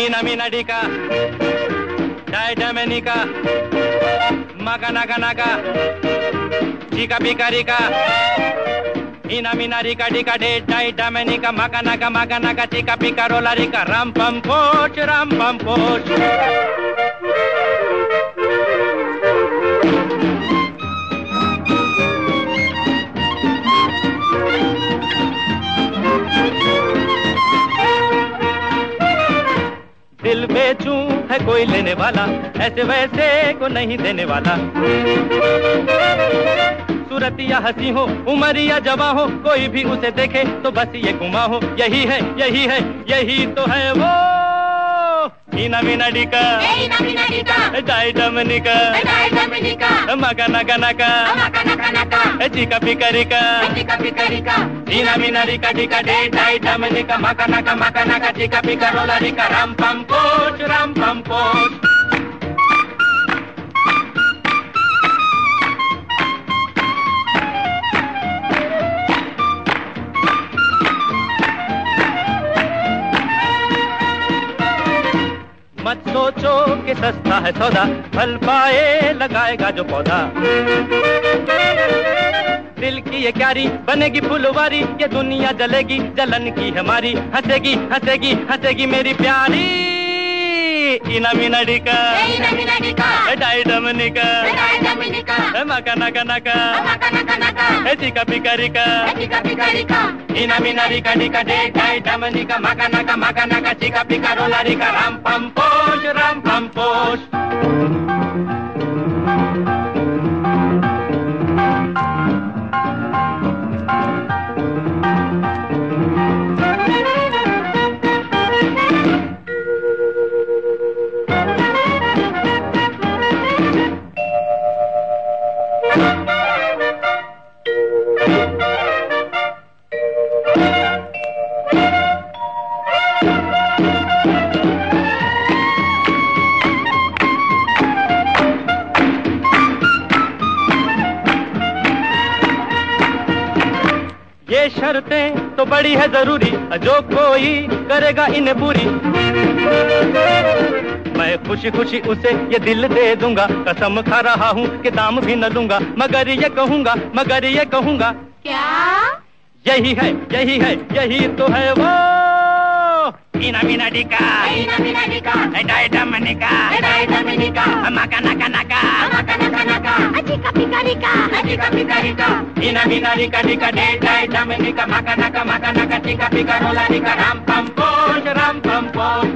Ina mina dika, dai Dominica, maga naga naga, chika pika rika. Ina mina rika dika dai Dominica, maga naga chika pika rola rika. Ram pam poch. दिल बेचूं है कोई लेने वाला, ऐसे वैसे को नहीं देने वाला। सूरत या हंसी हो, उम्र या जवां हो, कोई भी उसे देखे तो बस ये गुमा हो। यही तो है वो Ina mina dika, dai Dominica, maga naga naga, chika pika rika. Ina mina rika dika dai Dominica, maga naga, chika pika rola rika. Ram pam poch. मत सोचो कि सस्ता है सौदा, फल पाए लगाएगा जो पौधा। दिल की ये क्यारी बनेगी फुलवारी, ये दुनिया जलेगी जलन की हमारी। हंसेगी मेरी प्यारी। Ina mina dika, dai Dominica, maga naga, chika pika rika. Ina mina rika dika dai Dominica, maga naga, chika pika rola rika. Ram pam poch. ये शर्तें तो बड़ी है जरूरी, जो कोई करेगा इन्हें पूरी। मैं खुशी उसे ये दिल दे दूंगा, कसम खा रहा हूँ कि दाम भी न लूंगा। मगर ये कहूँगा क्या? यही तो है वो Ina mina dika, dai Dominica, maga naga, chika pika rika. Ina mina rika dika dai Dominica, maga naga, chika pika rola rika. Ram pam poch.